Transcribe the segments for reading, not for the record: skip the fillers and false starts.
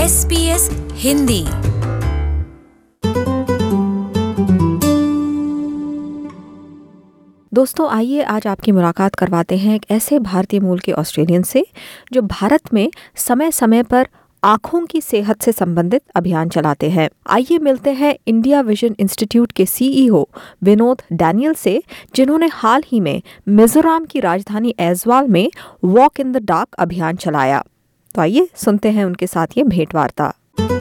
SBS Hindi. दोस्तों, आइए आज आपकी मुलाकात करवाते हैं एक ऐसे भारतीय मूल के ऑस्ट्रेलियन से जो भारत में समय समय पर आँखों की सेहत से संबंधित अभियान चलाते हैं। आइए मिलते हैं इंडिया विजन इंस्टीट्यूट के सीईओ विनोद डैनियल से, जिन्होंने हाल ही में मिजोरम की राजधानी ऐजवाल में वॉक इन द डार्क अभियान चलाया। तो आइए सुनते हैं उनके साथ ये भेंट वार्ता।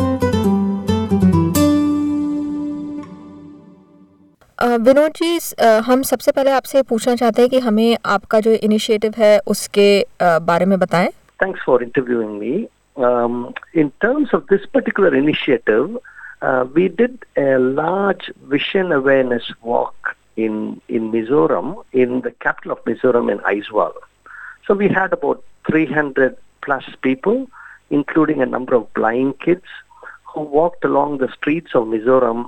विनोद जी, हम सबसे पहले आपसे पूछना चाहते हैं कि हमें आपका जो इनिशिएटिव है उसके बारे में बताएं। Thanks for interviewing me. In terms of this particular initiative, we did a large vision awareness walk in Mizoram, in the capital of Mizoram in Aizawl. So we had about 300 plus people, including a number of blind kids, who walked along the streets of Mizoram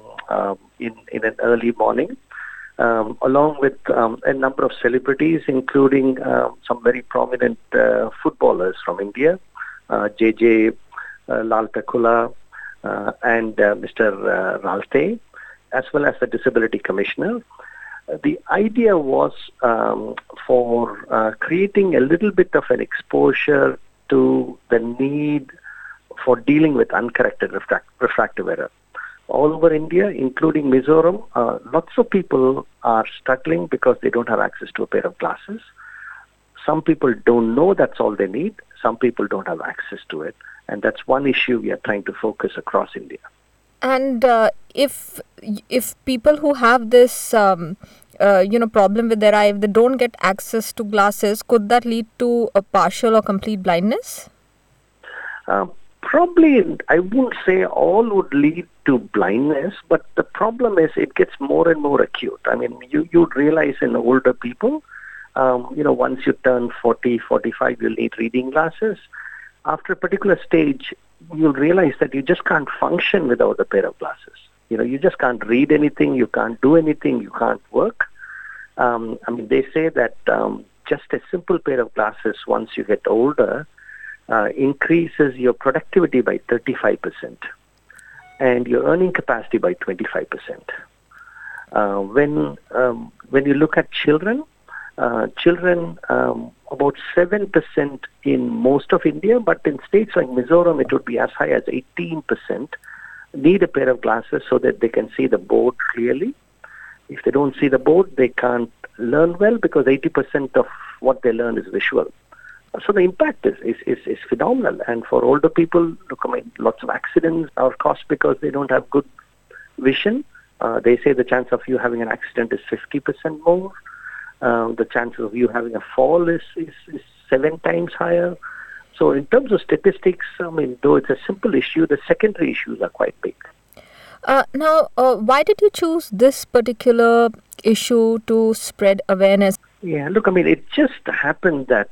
in an early morning, along with a number of celebrities, including some very prominent footballers from India, JJ Laltakula and Mr. Ralte, as well as the Disability Commissioner. The idea was for creating a little bit of an exposure to the need for dealing with uncorrected refractive error. All over India, including Mizoram, lots of people are struggling because they don't have access to a pair of glasses. Some people don't know that's all they need. Some people don't have access to it. And that's one issue we are trying to focus across India. And if people who have this problem with their eye, if they don't get access to glasses, could that lead to a partial or complete blindness? Probably, I wouldn't say all would lead to blindness, but the problem is it gets more and more acute. I mean, you'd realize in older people, once you turn 40, 45, you'll need reading glasses. After a particular stage, you'll realize that you just can't function without a pair of glasses. You just can't read anything, you can't do anything, you can't work. They say that just a simple pair of glasses, once you get older, increases your productivity by 35% and your earning capacity by 25%. When you look at children, about 7% in most of India, but in states like Mizoram, it would be as high as 18%, need a pair of glasses so that they can see the board clearly. If they don't see the board, they can't learn well because 80% of what they learn is visual. So the impact is phenomenal. And for older people, lots of accidents are caused because they don't have good vision. They say the chance of you having an accident is 50% more. The chances of you having a fall is 7 times higher. So in terms of statistics, though it's a simple issue, the secondary issues are quite big. Now, why did you choose this particular issue to spread awareness? Yeah, look, it just happened that,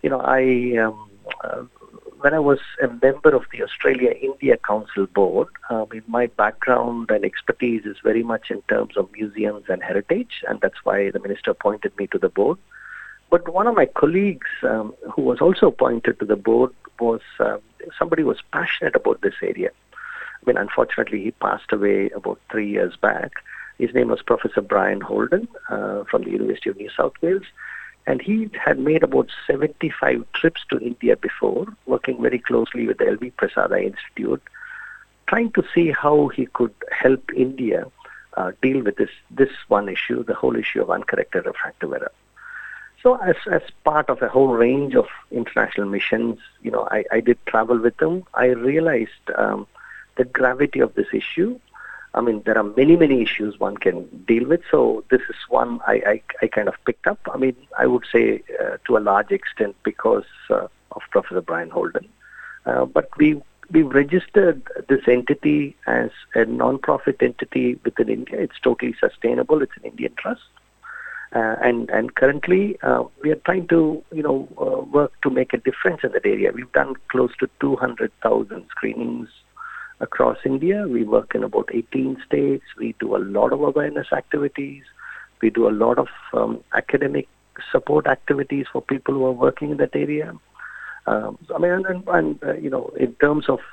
when I was a member of the Australia-India Council Board, my background and expertise is very much in terms of museums and heritage, and that's why the minister appointed me to the board. But one of my colleagues who was also appointed to the board was somebody who was passionate about this area. Unfortunately, he passed away about 3 years back. His name was Professor Brian Holden from the University of New South Wales. And he had made about 75 trips to India before, working very closely with the L.V. Prasad Eye Institute, trying to see how he could help India deal with this one issue, the whole issue of uncorrected refractive error. So as part of a whole range of international missions, I did travel with him. I realized the gravity of this issue. There are many, many issues one can deal with. So this is one I kind of picked up. I would say to a large extent because of Professor Brian Holden. But we've registered this entity as a non-profit entity within India. It's totally sustainable. It's an Indian trust. And currently we are trying to, work to make a difference in that area. We've done close to 200,000 screenings across India. We work in about 18 states. We do a lot of awareness activities. We do a lot of academic support activities for people who are working in that area. In terms of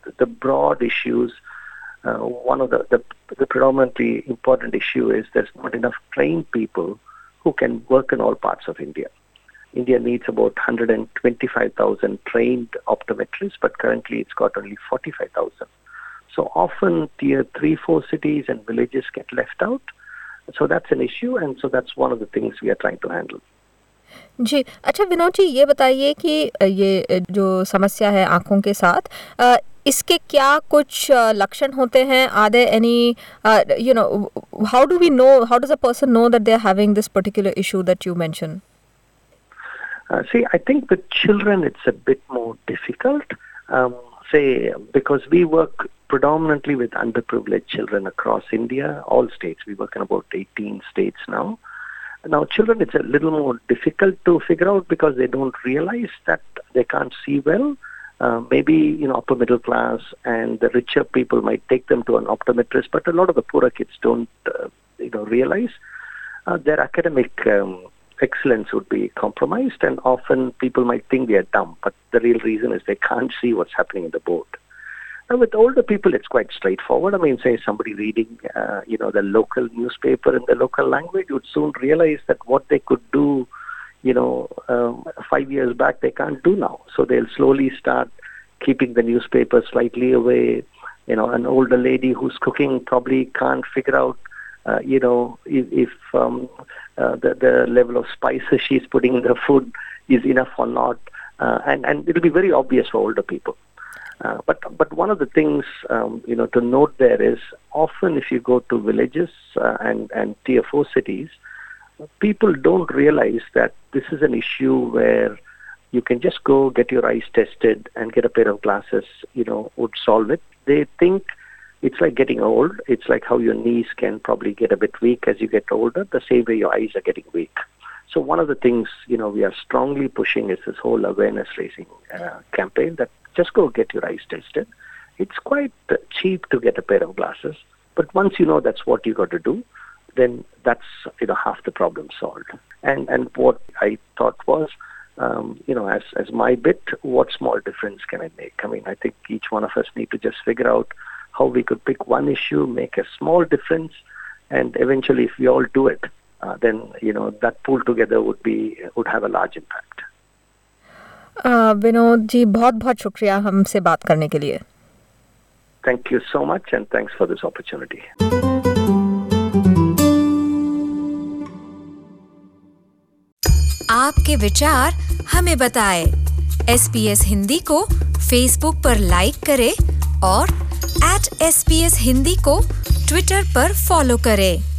the broad issues, one of the predominantly important issue is there's not enough trained people who can work in all parts of India. India needs about 125,000 trained optometrists, but currently it's got only 45,000. So often tier 3-4 cities and villages get left out. So that's an issue, and so that's one of the things we are trying to handle. जी अच्छा विनोद जी, ये बताइए कि ये जो समस्या है आँखों के साथ, इसके क्या कुछ लक्षण होते हैं? Are there any, how does a person know that they're having this particular issue that you mentioned? See, I think with children it's a bit more difficult. Because we work predominantly with underprivileged children across India, all states. We work in about 18 states now. Now, children, it's a little more difficult to figure out because they don't realize that they can't see well. Maybe, upper middle class and the richer people might take them to an optometrist, but a lot of the poorer kids don't, realize. Their academic excellence would be compromised, and often people might think they are dumb, but the real reason is they can't see what's happening in the board. Now, with older people, it's quite straightforward. I mean, say somebody reading, the local newspaper in the local language would soon realize that what they could do, 5 years back, they can't do now. So they'll slowly start keeping the newspaper slightly away. An older lady who's cooking probably can't figure out, if the level of spices she's putting in the food is enough or not. And it'll be very obvious for older people. But one of the things, to note there is often if you go to villages and tier 4 cities, people don't realize that this is an issue where you can just go get your eyes tested and get a pair of glasses, would solve it. They think it's like getting old. It's like how your knees can probably get a bit weak as you get older, the same way your eyes are getting weak. So one of the things, we are strongly pushing is this whole awareness raising campaign that just go get your eyes tested. It's quite cheap to get a pair of glasses, but once you know that's what you got to do, then that's half the problem solved. And what I thought was, as my bit, what small difference can I make? I mean, I think each one of us need to just figure out how we could pick one issue, make a small difference, and eventually, if we all do it, then that pool together would have a large impact. Vinod ji, बहुत बहुत शुक्रिया हमसे बात करने के लिए. Thank you so much, and thanks for this opportunity. आपके विचार हमें बताएं. SBS हिंदी को फेसबुक पर लाइक करें और @SBS हिंदी को ट्विटर पर फॉलो करें.